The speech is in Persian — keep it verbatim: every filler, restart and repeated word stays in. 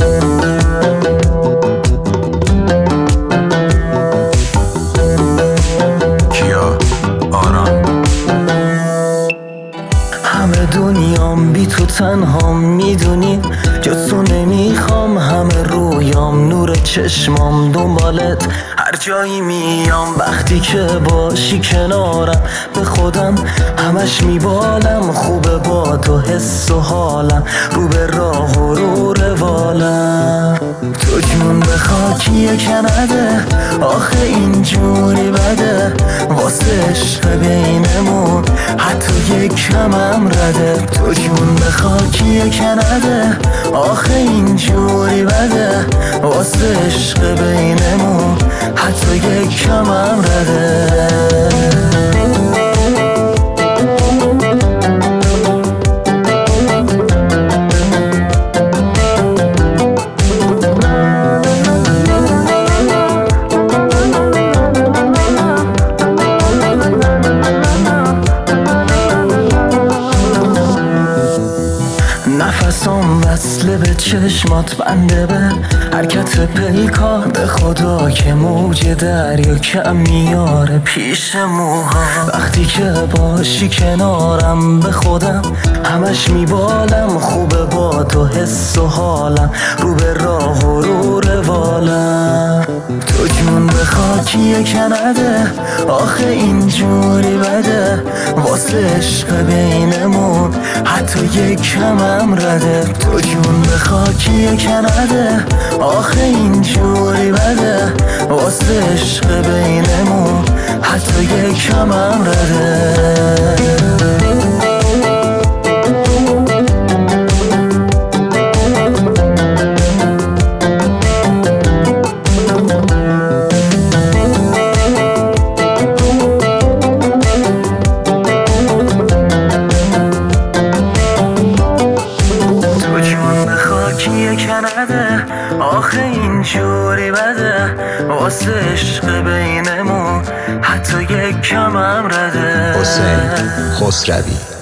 کیا آرام. همه دنیام بی تو تنهام، میدونی جز تو نمیخوام. همه رویام نور چشمام دنبالت هر جایی میام. وقتی که باشی کنارم به خودم همش میبالم. خوبه با تو حس و حالم رو به راه و رو روالم. تو جون به خاکی کنده آخه اینجوری بده واسه عشق بینمون حتی یک کمم رده. تو جون به خاکی کنده آخه اینجوری بده واسه عشق بینمون حتی یک کمم رده. نفسم وصله به چشمات بنده به حرکت پیکار. به خدا که موج دریا کم میاره پیش موها. وقتی که باشی کنارم به خودم همش میبالم. خوبه با تو حس و حالم رو به راه و رو روالم. تو جون به خاکی کنده آخه اینجوری بده واسه عشق بینمون حتی یک کمم رده. تو جون به خاکی کنده آخه اینجوری بده واسه عشق بینمون حتی یک کمم رده. کنده آخه اینجوری بده واسه عشق بینمون حتی یک کمم رده. حسین خسروی.